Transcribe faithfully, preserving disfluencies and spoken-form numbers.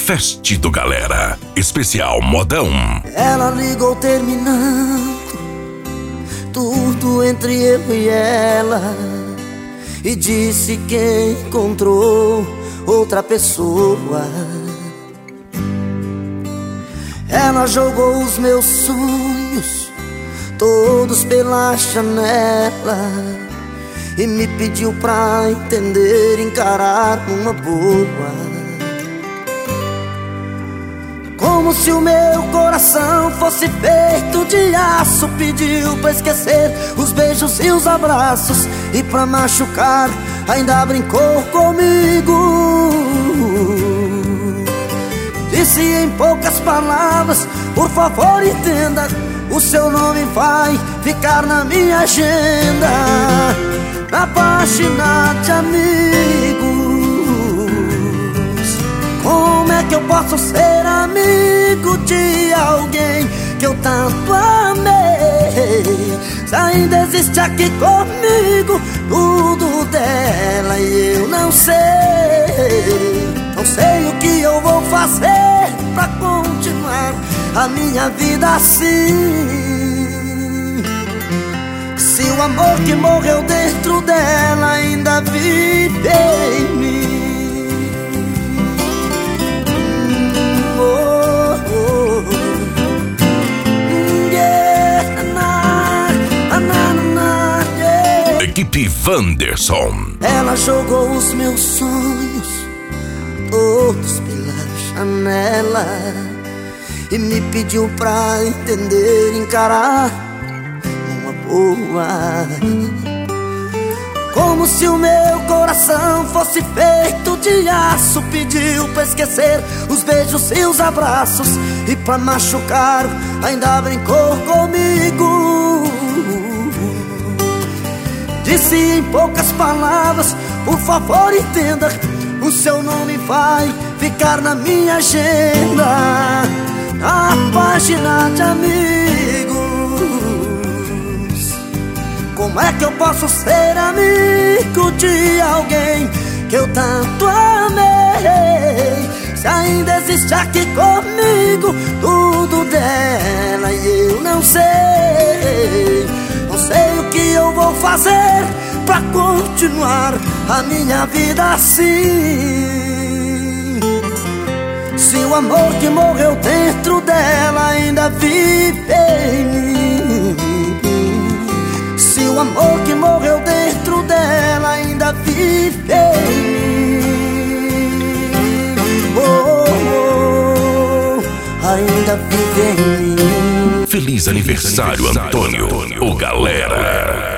Feste do Galera, especial modão. Ela ligou terminando tudo entre eu e ela e disse que encontrou outra pessoa. Ela jogou os meus sonhos todos pela janela e me pediu pra entender, encarar uma boa. Como se o meu coração fosse feito de aço, pediu pra esquecer os beijos e os abraços, e pra machucar ainda brincou comigo. Disse em poucas palavras: por favor entenda, o seu nome vai ficar na minha agenda, na página de amigos. Como é que eu posso ser amigo de alguém que eu tanto amei, se ainda existe aqui comigo tudo dela e eu não sei? Não sei o que eu vou fazer pra continuar a minha vida assim, se o amor que morreu dentro dela ainda vive em mim. Oh, oh, oh. Yeah, na, na, na, na, yeah. Equipe Wanderson. Ela jogou os meus sonhos todos pela janela e me pediu pra entender, encarar uma boa. Como se o meu coração fosse feito de aço, pediu pra esquecer os beijos e os abraços, e pra machucar ainda brincou comigo. Disse em poucas palavras: por favor entenda, o seu nome vai ficar na minha agenda, na página de amigos. Como é que eu posso ser amigo de alguém que eu tanto amei, se ainda existe aqui comigo tudo dela e eu não sei? Não sei o que eu vou fazer pra continuar a minha vida assim, se o amor que morreu dentro dela ainda vive em mim. Se o amor que morreu dentro dela ainda vive em mim. Oh, oh, ainda vive em mim. Feliz aniversário, Antônio, o Galera.